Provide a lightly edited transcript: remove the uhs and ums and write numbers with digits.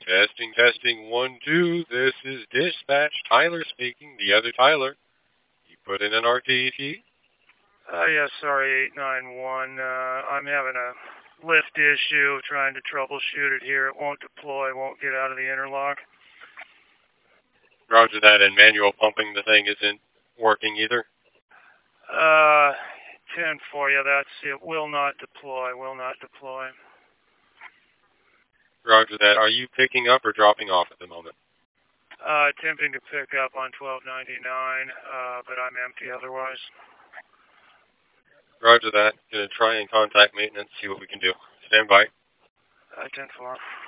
Testing, testing, 1, 2. This is Dispatch. Tyler speaking. The other Tyler. You put in an RTT? Yeah, sorry, 891. I'm having a lift issue, trying to troubleshoot it here. It won't deploy, won't get out of the interlock. Roger that, and manual pumping the thing isn't working either? 10 for you, that's it. Will not deploy, will not deploy. Roger that. Are you picking up or dropping off at the moment? Attempting to pick up on 1299, but I'm empty otherwise. Roger that. Gonna try and contact maintenance, see what we can do. Stand by. 10-4.